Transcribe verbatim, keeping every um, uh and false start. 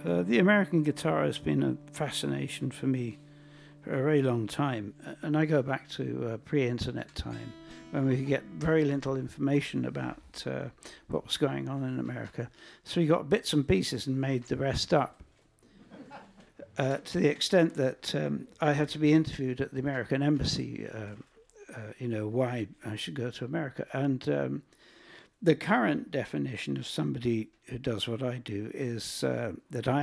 Uh, the American guitar has been a fascination for me for a very long time, and I go back to uh, pre-internet time when we could get very little information about uh, what was going on in America. So we got bits and pieces and made the rest up. Uh, to the extent that um, I had to be interviewed at the American Embassy, uh, uh, you know, why I should go to America. And um, the current definition of somebody who does what I do is uh, that I